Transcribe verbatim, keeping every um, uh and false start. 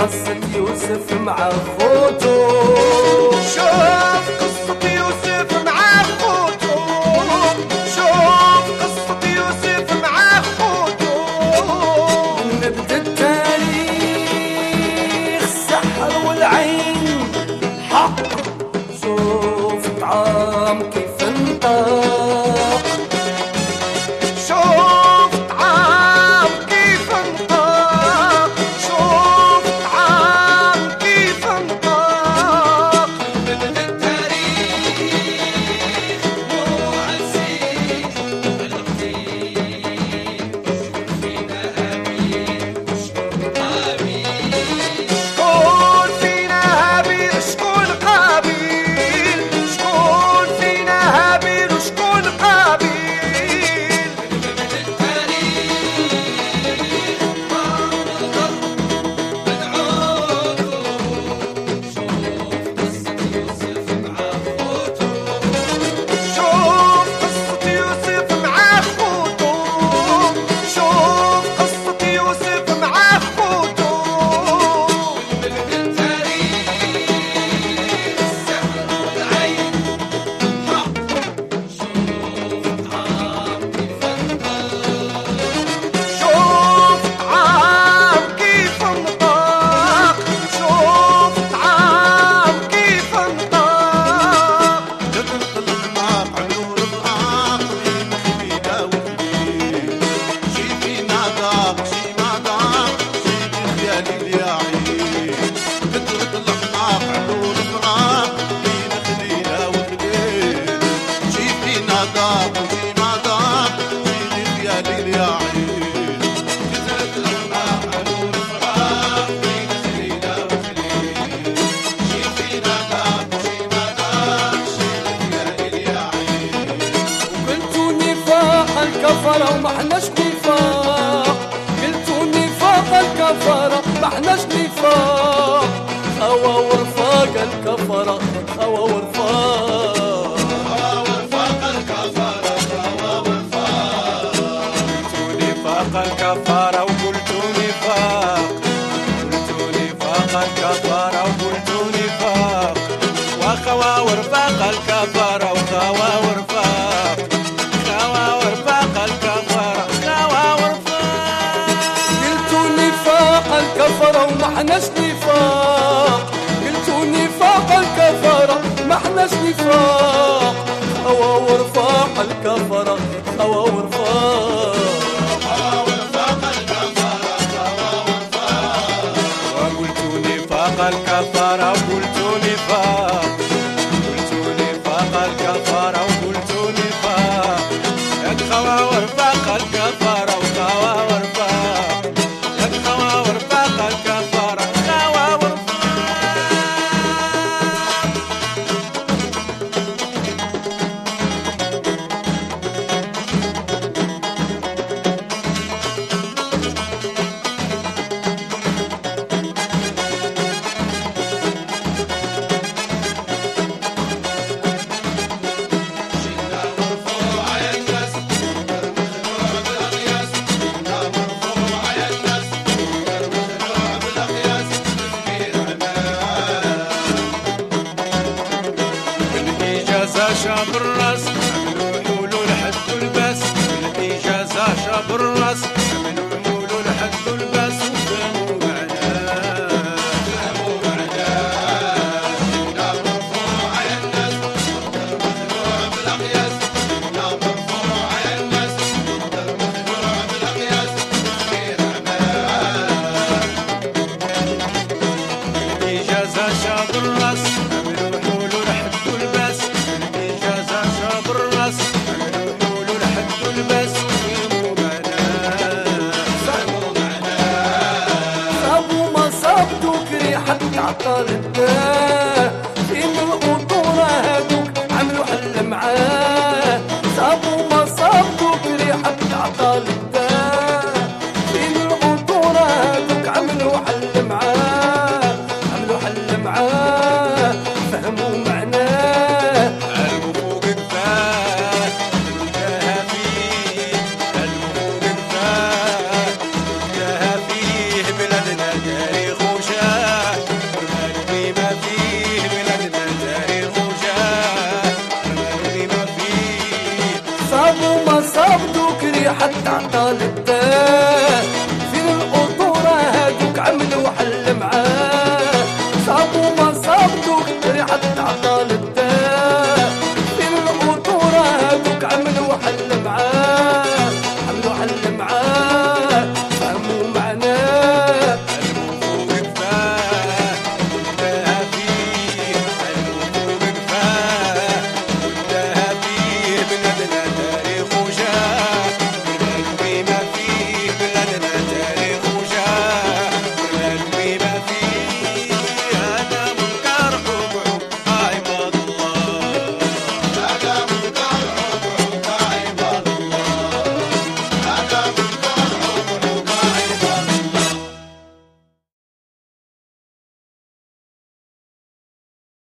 قصة يوسف مع خوتو. شوف قصة يوسف مع خوتو، شوف قصة يوسف مع خوتو. نبدا التاريخ السحر والعين حق، شوف طعام كيف انطاق، شوف طعام كيف انطاق، شوف طعام كيف انطاق. نبدا التاريخ وعزيز الغدير، فينا هابيل شكون قابيل، شكون فينا هابيل شكون قابيل، شكون فينا هابيل وشكون قابيل. شوف قصة يوسف مع خوتو، شوف قصة يوسف مع خوتو. التاريخ السحر والعين حق، شوف طعام كيف انطاق، شوف طعام كيف انطاق، شوف طعام كيف انطاق. تدخل الغماق عيون الغاق بين خليلة وخليل، شي فينا ذاق شي ما ذاق شي بخيال اليعين. تدخل الغماق عيون الغاق بين خليلة وخليل، شي فينا ذاق وشي ما ذاق شي بخيال اليعين. تدخل الغماق عيون الغاق بين خليلة وخليل، شي فينا ذاق وشي ما ذاق شي بخيال اليعين. قلتوا نفاق الكفرة وما احناش نفاق، قلتوا نفاق الكفرة ما احناش نفاق، هوا ورفاق الكفرة هوا ورفاق. ورفاق الكفرة ورفاق، قلتوا نفاق الكفارة وقلتوا نفاق، قلتوا نفاق الكفارة وقلتوا نفاق، وخوا ورفاق الكفارة وخوا ورفاق، خوا ورفاق الكفارة خوا ورفاق. قلتوا نفاق الكفرة وما احناش نفاق، قلتوا نفاق الكفرة ما احناش نفاق، هوا ورفاق الكفرة هوا ورفاق. وقلتوا نفاق الكفارة وقلتوا نفاق، قلتوا نفاق الكفارة وقلتوا نفاق، يد خوا ورفاق الكفارة وخوا ورفاق، يد خوا ورفاق الكفارة خوا ورفاق. بالإجازة شاب الراس عملوا حلول حد الباس، بالإجازة شاب الراس عملوا حلول حد الباس، وفهموا معناه فهموا معناه. لا مرفوع على الناس مقدر مخلوع بالأقياس، لا مرفوع على الناس مقدر مخلوع بالأقياس، تفكير عماه. بالإجازة شاب الراس عملوا حلول حد الباس، بالإجازة شاب الراس عملوا حلول حد الباس، وفهموا معناه فهموا معناه. صابوا ما صاب دوك ريحة تعطر الداه،